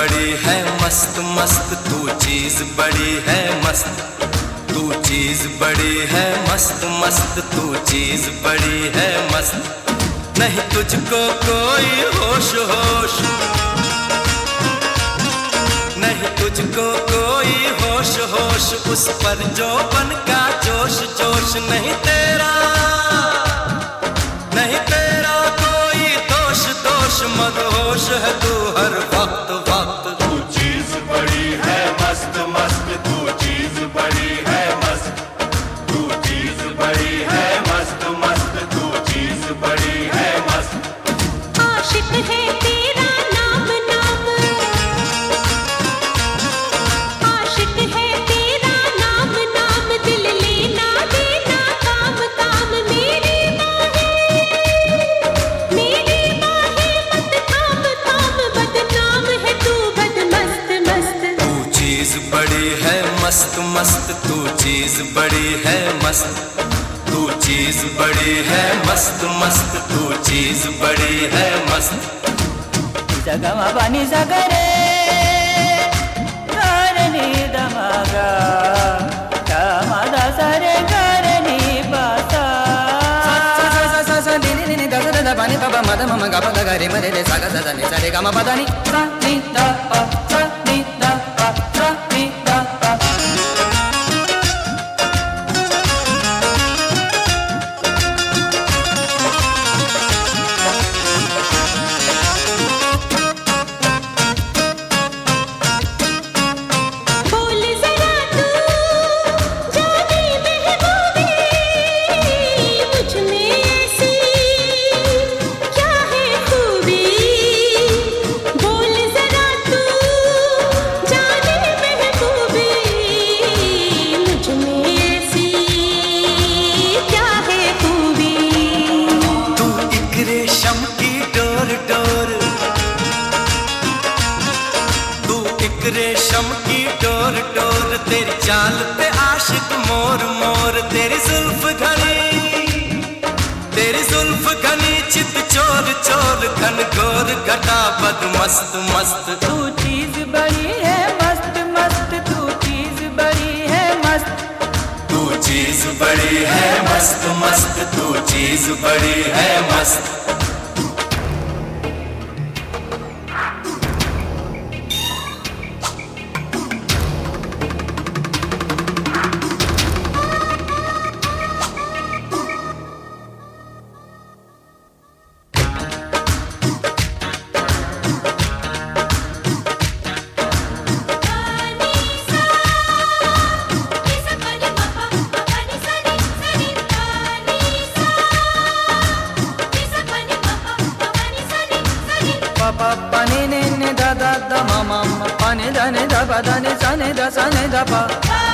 बड़ी है मस्त मस्त, तू चीज बड़ी है मस्त, तू चीज बड़ी है मस्त मस्त, तू चीज बड़ी है मस्त। नहीं तुझको कोई होश होश, नहीं तुझको कोई होश होश, उस पर जो बन का जोश जोश। नहीं तेरा कोई दोष दोष, मदहोश है तू हर वक्त वक्त। तू चीज बड़ी है मस्त मस्त, तू चीज बड़ी है मस्त, तू चीज बड़ी है मस्त मस्त, तू चीज बड़ी है मस्त। आशिक है तेरा नाम नाम, आशिक है तेरा नाम नाम, दिल लेना देना काम काम। मेरी बाहें मत थाम थाम, बदनाम है तू बद मस्त मस्त। तू चीज बड़ी है मस्त मस्त, तू चीज बड़ी है मस्त, तू चीज बड़ी है मस्त मस्त, तू चीज बड़ी है मस्त। जगमा पानी सगरे करनी दमगा, कामादा सरे करनी पासा। पानी पापा मद मम गा पद गरे मरे रे सागा सदा नि सरे गा म पदा नि सा नि दा पा सा नि दा पा सा नि दा पा। बोल जरा तू जाने महबूबी, मुझ में ऐसी क्या है खूबी। बोल जरा तू जाने महबूबी, मुझ में ऐसी क्या है खूबी। तू एक रेशम की डोर डोर, तू एक रेशम की डोर डोर, तेरी चाल पे आशिक मोर मोर। तेरी जुल्फ घनी चित चोर चोर, घन घोर घटा बद मस्त मस्त। तू चीज बड़ी है मस्त मस्त, तू चीज बड़ी है मस्त, तू चीज बड़ी है मस्त मस्त, तू चीज बड़ी है मस्त। पापा पानी ने दा दा दा मामा पानी दा ने दा पा दा ने सा ने दा पा।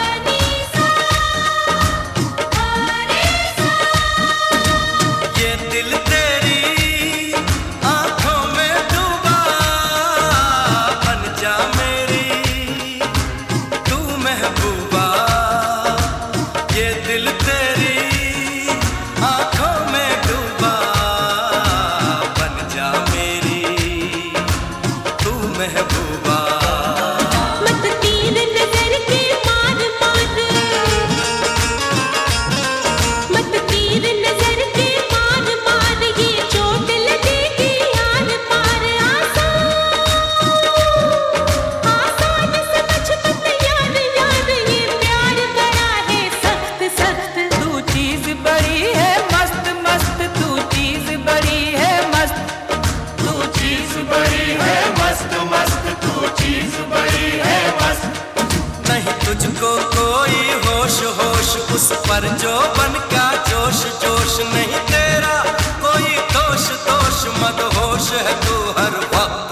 ये दिल तेरी आंखों में डूबा, बन जा मेरी तू महबूबा। ये दिल तेरी आंखों में डूबा, बन जा मेरी तू महबूबा। मत तीर नजर के मार मार, मत तीर नजर के मार मार, ये चोट लगेगी यार पार। आसान समझ मत यार यार, ये प्यार बड़ा है सख्त सख्त। तू चीज बड़ी है मस्त मस्त, तू चीज बड़ी है मस्त, तू चीज बड़ी है मस्त मस्त, तू चीज बड़ी है मस्त। नहीं तुझको कोई होश होश, उस पर जो बन का जोश जोश। नहीं तेरा कोई दोष दोष, मदहोश है तू हर वक्त।